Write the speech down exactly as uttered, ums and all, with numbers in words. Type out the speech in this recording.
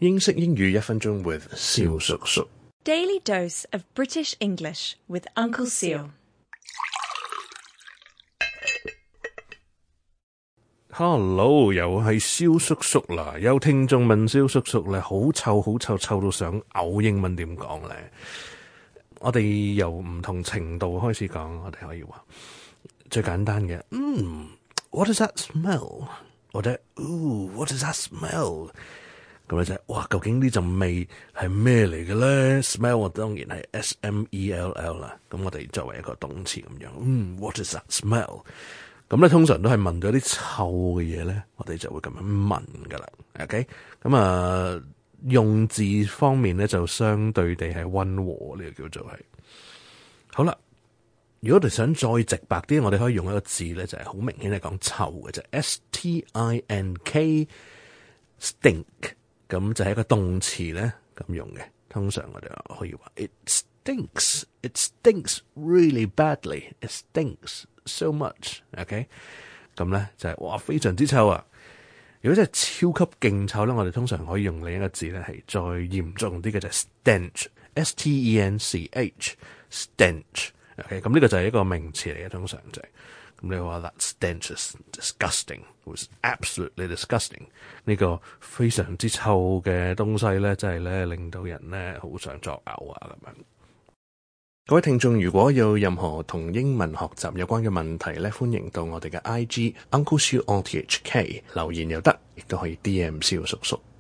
英式英語一分鐘 with 蕭叔叔。 Daily dose of British English with Uncle Seal. Hello， 又係蕭叔叔啦。有聽眾問蕭叔叔咧，好臭好臭，臭到想嘔，英文點講咧？我哋由唔同程度開始講，我哋可以話最簡單嘅，嗯 ，What does that smell？ 或者 ，Ooh， what does that smell？ 咁咧就係，哇，究竟呢陣味係咩嚟嘅咧 ？Smell 我當然係 S M E L L 啦。咁我哋作為一個動詞咁樣，嗯 ，What does that smell？ 咁咧通常都係聞到啲臭嘅嘢咧，我哋就會咁樣聞噶啦。OK， 咁啊用字方面咧就相對地係溫和，呢個叫做係。好啦，如果我哋想再直白啲，我哋可以用一個字咧，就係好明顯係講臭嘅啫 ，S T I N K，stink。咁就係一個動詞咧咁用嘅，通常我哋可以話 It stinks, it stinks really badly, it stinks so much. OK， 咁咧就係、是、哇非常之臭啊！如果真係超級勁臭咧，我哋通常可以用另一個字咧係再嚴重啲嘅就係 stench, S T E N C H, stench. OK， 咁呢個就係一個名詞嚟嘅，通常就係、是。咁你話 that stench is disgusting, it was absolutely disgusting。呢個非常之臭嘅東西咧，真係咧令到人咧好想作嘔啊咁樣。各位聽眾，如果有任何同英文學習有關嘅問題咧，歡迎到我哋嘅 I G Uncle Siu O T H K 留言又得，亦都可以 D M 蕭叔叔。